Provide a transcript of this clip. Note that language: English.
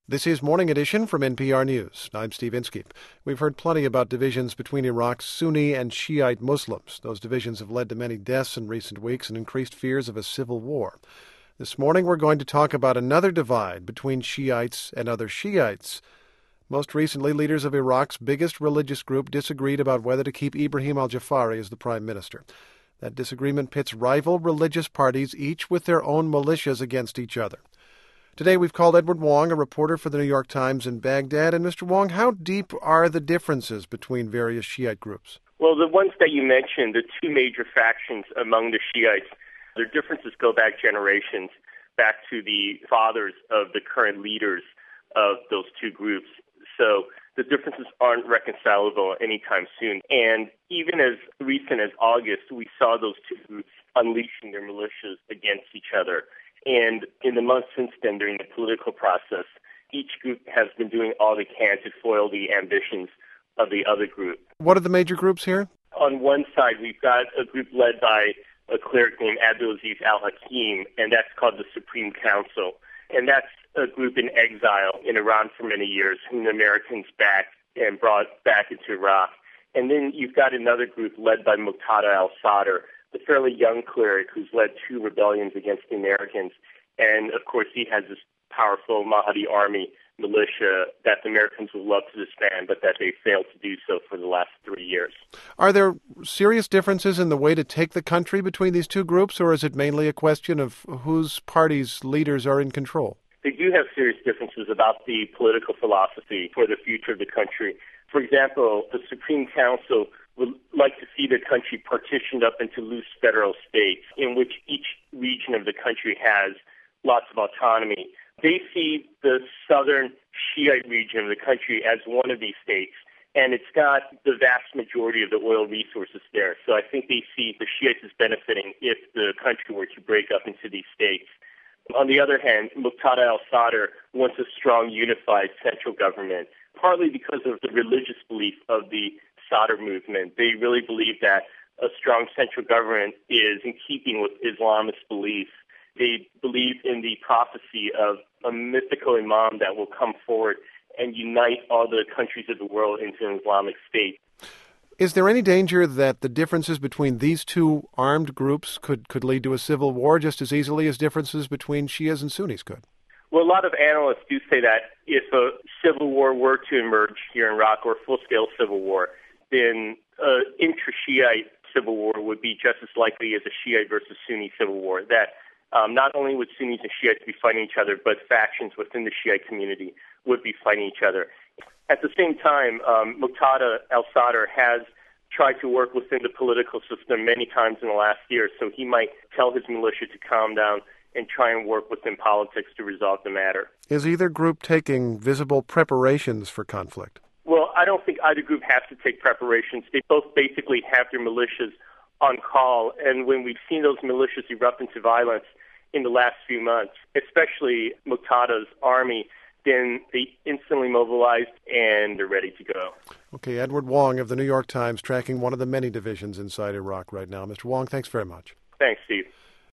This is Morning Edition from NPR News. I'm Steve Inskeep. We've heard plenty about divisions between Iraq's Sunni and Shiite Muslims. Those divisions have led to many deaths in recent weeks and increased fears of a civil war. This morning we're going to talk about another divide between Shiites and other Shiites. Most recently, leaders of Iraq's biggest religious group disagreed about whether to keep Ibrahim al-Jafari as the prime minister. That disagreement pits rival religious parties, each with their own militias, against each other. Today we've called Edward Wong, a reporter for the New York Times in Baghdad. And Mr. Wong, how deep are the differences between various Shiite groups? Well, the ones that you mentioned, the two major factions among the Shiites, their differences go back generations, back to the fathers of the current leaders of those two groups. So the differences aren't reconcilable anytime soon. And even as recent as August, we saw those two groups unleashing their militias against each other. And in the months since then, during the political process, each group has been doing all they can to foil the ambitions of the other group. What are the major groups here? On one side, we've got a group led by a cleric named Abdulaziz al-Hakim, and that's called the Supreme Council. And that's a group in exile in Iran for many years, whom the Americans backed and brought back into Iraq. And then you've got another group led by Muqtada al-Sadr, the fairly young cleric who's led two rebellions against the Americans. And, of course, he has this powerful Mahdi army militia that the Americans would love to disband, but that they failed to do so for the last 3 years. Are there serious differences in the way to take the country between these two groups, or is it mainly a question of whose party's leaders are in control? They do have serious differences about the political philosophy for the future of the country. For example, the Supreme Council would like to see the country partitioned up into loose federal states in which each region of the country has lots of autonomy. They see the southern Shiite region of the country as one of these states, and it's got the vast majority of the oil resources there. So I think they see the Shiites as benefiting if the country were to break up into these states. On the other hand, Muqtada al-Sadr wants a strong, unified central government, partly because of the religious belief of the Sadr movement. They really believe that a strong central government is in keeping with Islamist beliefs. They believe in the prophecy of a mythical imam that will come forward and unite all the countries of the world into an Islamic state. Is there any danger that the differences between these two armed groups could lead to a civil war just as easily as differences between Shias and Sunnis could? Well, a lot of analysts do say that if a civil war were to emerge here in Iraq, or a full-scale civil war, then an intra-Shiite civil war would be just as likely as a Shiite versus Sunni civil war. That not only would Sunnis and Shiites be fighting each other, but factions within the Shiite community would be fighting each other. At the same time, Muqtada al-Sadr has tried to work within the political system many times in the last year, so he might tell his militia to calm down and try and work within politics to resolve the matter. Is either group taking visible preparations for conflict? Well, I don't think either group has to take preparations. They both basically have their militias on call, and when we've seen those militias erupt into violence in the last few months, especially Muqtada's army, then they instantly mobilized and they're ready to go. Okay, Edward Wong of the New York Times tracking one of the many divisions inside Iraq right now. Mr. Wong, thanks very much. Thanks, Steve.